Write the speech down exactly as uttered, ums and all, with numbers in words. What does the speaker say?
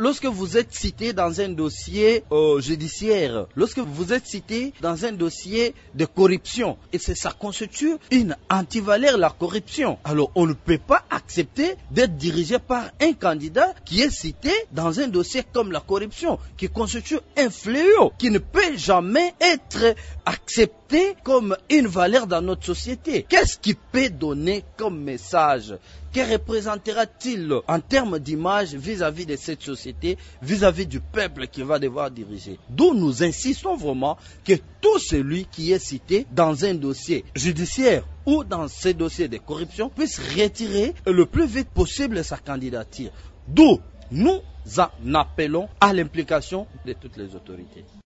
lorsque vous êtes cité dans un dossier euh, judiciaire, lorsque vous êtes cité dans un dossier de corruption, et c'est ça constitue une antivaleur, la corruption. Alors on ne peut pas accepter d'être dirigé par un candidat qui est cité dans un dossier comme la corruption, qui constitue un fléau, qui ne peut jamais être accepté comme une valeur dans notre société. Qu'est-ce qui peut donner comme message? Que représentera-t-il en termes d'image vis-à-vis de cette société, vis-à-vis du peuple qui va devoir diriger? D'où nous insistons vraiment que tout celui qui est cité dans un dossier judiciaire ou dans ces dossiers de corruption puisse retirer le plus vite possible sa candidature. D'où nous en appelons à l'implication de toutes les autorités.